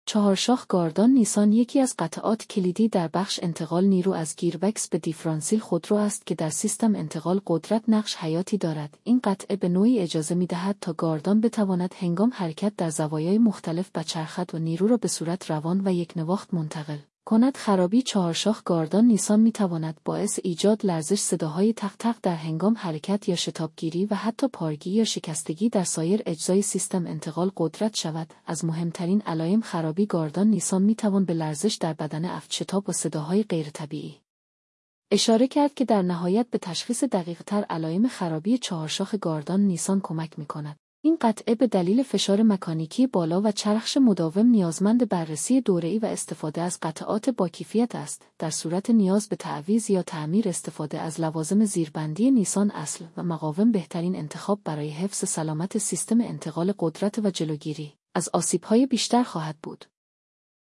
چهارشاخ گاردان نیسان یکی از قطعات کلیدی در بخش انتقال نیرو از گیربکس به دیفرانسیل خودرو است که در سیستم انتقال قدرت نقش حیاتی دارد. این قطعه به نوعی اجازه می‌دهد تا گاردان بتواند هنگام حرکت در زوایای مختلف بچرخد و نیرو را به صورت روان و یکنواخت منتقل کند. خرابی چهارشاخ گاردان نیسان می‌تواند باعث ایجاد لرزش، صداهای تق تق در هنگام حرکت یا شتابگیری و حتی پارگی یا شکستگی در سایر اجزای سیستم انتقال قدرت شود. از مهمترین علائم خرابی گاردان نیسان می‌توان به لرزش در بدن افت، شتاب و صداهای غیرطبیعی اشاره کرد که در نهایت به تشخیص دقیق‌تر علائم خرابی چهارشاخ گاردان نیسان کمک می‌کند. این قطعه به دلیل فشار مکانیکی بالا و چرخش مداوم نیازمند بررسی دوره‌ای و استفاده از قطعات با کیفیت است. در صورت نیاز به تعویض یا تعمیر، استفاده از لوازم زیربندی نیسان اصل و مقاوم بهترین انتخاب برای حفظ سلامت سیستم انتقال قدرت و جلوگیری از آسیب‌های بیشتر خواهد بود.